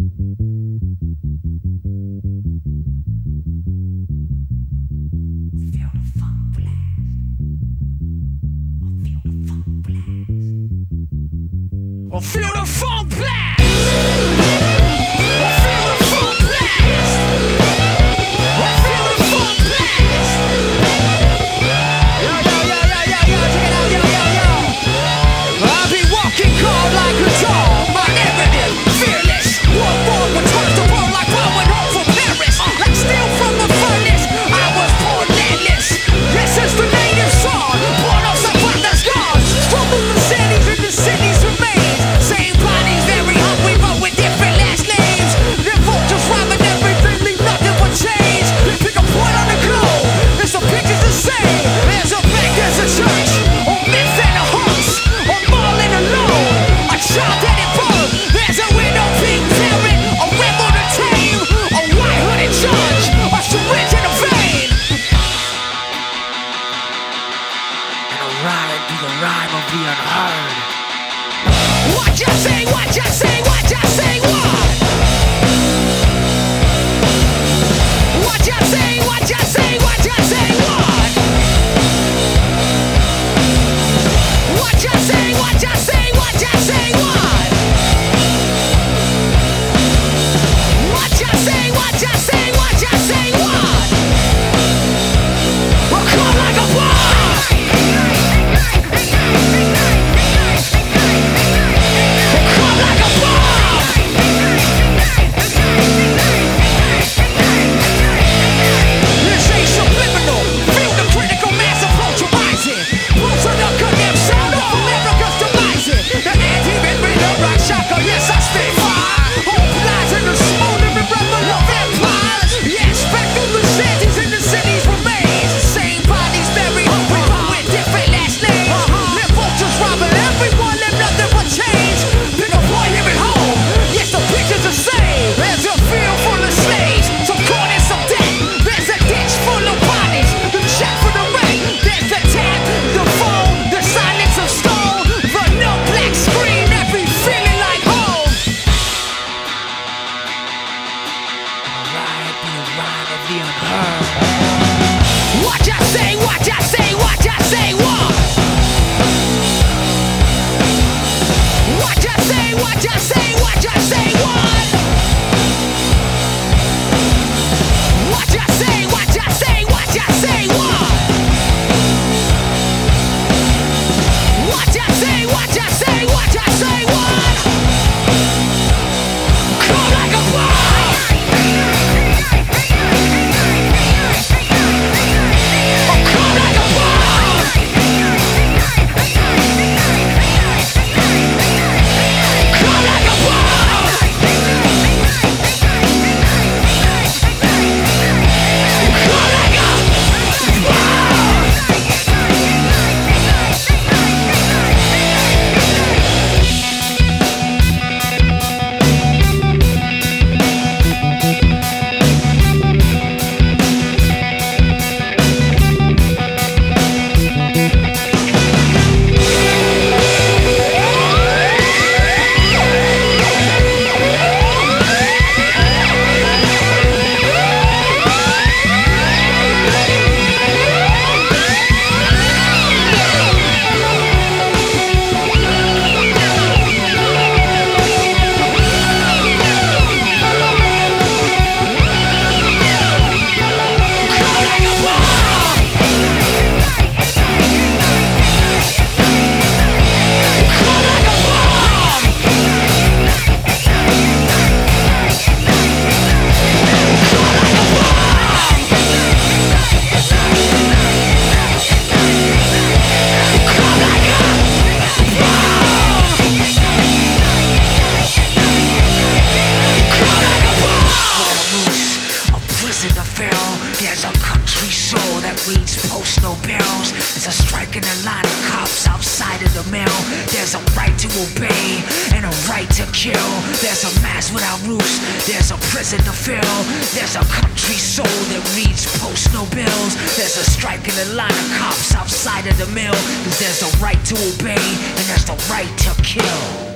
I feel the funk blast. I feel the funk blast. I feel the funk blast. Yo, yo, yo, yo, yo, yo, check it out, yo, yo, yo. I'll be walking cold like a dog, my evident, fearless. One more returns the world like I went home from Paris. Like steel from the furnace, I was born landless. This is the native song, born of Zapata's scars. Struggle the cities and the cities remain. Same bodies, very hungry, but with different last names. Their vultures robbing everything, leave nothing but change. Pick a point on the globe, it's the pictures the same. There's a bank, there's a church, a myth and a horse, a mall and a loan, a child that it burned. There's a widow, pink parrot, a rebel to tame, a white-hooded judge, a syringe in a vein. And a riot be the rhyme of the unheard. What you say, what you say, what you say, what? What you say, what you say, what you say, what? What you say, what you say, what you say, what? What you say, what you say, what you say, what? We'll come like a bomb. Come like a bomb. This ain't subliminal. Feel the critical mass approach arising. Roots of the condemned sound of America's demising. The anti-man with the rock shocker, yes I stay fire. Hope lies in the smoldering rebel of empires. Yes, back through the cities and the cities remains. Same bodies very hungry, but with different last names. Their vultures robbing everyone, live nothing but change. Pick a boy here at home, yes the picture's the same. There's a field full of slaves, some corn and some debt. There's a ditch full of bodies, the check for the rent. There's the tap, the phone, the silence of stone. The no black screen, every feeling like home. Alright, be a rhyme of the unheard. What you say, what you say, what you say, what? What you say, what you say, what you say, what? What you say, what you say, what you say, what? What you say, what you say, what you say, what? Come like a bomb. Come like a bomb. Come like a bomb. Come like a there's a country soul that reads postal barrels. There's a strike in the line of cops outside of the mill. There's a right to obey and a right to kill. There's a mass without roofs, there's a prison to fill. There's a country soul that reads postal bills. There's a strike in the line of cops outside of the mill. There's a right to obey and there's the right to kill.